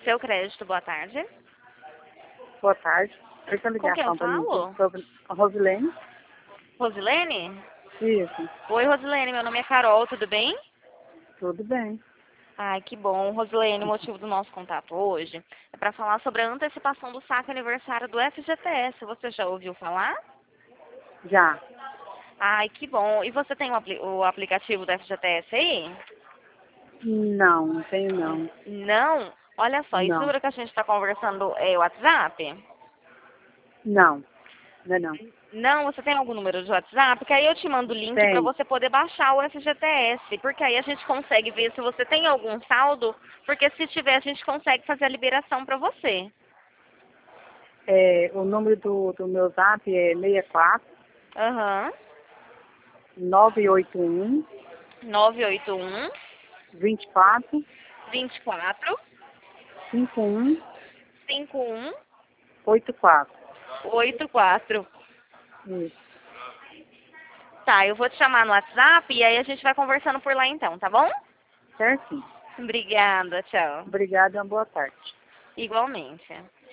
Seu crédito, boa tarde. Boa tarde. Essa Com quem eu ligação para mim falo? sobre a Rosilene. Rosilene? Isso, Oi, Rosilene, meu nome é Carol, tudo bem? tudo bem. Ai, que bom. Rosilene, o motivo do nosso contato hoje é para falar sobre a antecipação do saque aniversário do FGTS. Você já ouviu falar? Já. Ai, que bom. E você tem o aplicativo do FGTS aí? Não, não tenho não. Não? Olha só, esse Não. número que a gente está conversando é o WhatsApp? Não. Não é não. Não, você tem algum número de WhatsApp? Porque aí eu te mando o link para Tem. você poder baixar o FGTS. Porque aí a gente consegue ver se você tem algum saldo. Porque se tiver, a gente consegue fazer a liberação para você. O número do meu zap é 64 Aham. 981 981 24 24 51 51 84. 84. Isso. Tá, eu vou te chamar no WhatsApp e aí a gente vai conversando por lá então, tá bom? Certinho. Obrigada, tchau. Obrigada e uma boa tarde. Igualmente.